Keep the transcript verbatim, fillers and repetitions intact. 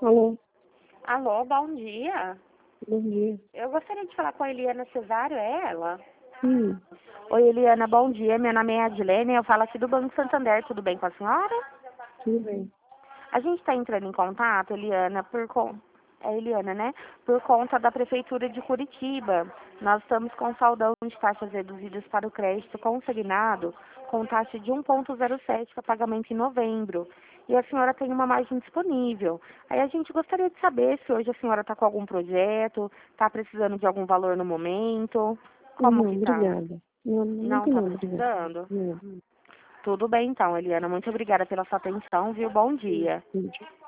Alô, Alô, bom dia. bom dia. Eu gostaria de falar com a Eliana Cesário, é ela? Sim, Oi, Eliana, bom dia. Meu nome é Adilene, eu falo aqui do Banco Santander. Tudo bem com a senhora? tudo bem. A gente está entrando em contato, Eliana, por con... É Eliana, né? Por conta da Prefeitura de Curitiba. Nós estamos com saldão de taxas reduzidas para o crédito consignado, com taxa de um vírgula zero sete para pagamento em novembro. E a senhora tem uma margem disponível. Aí a gente gostaria de saber se hoje a senhora está com algum projeto, está precisando de algum valor no momento. Como Não, que tá? obrigada. Não, não Não tem está não, obrigada. precisando? Não, Tudo bem então, Eliana. Muito obrigada pela sua atenção, viu? Bom sim, dia. sim.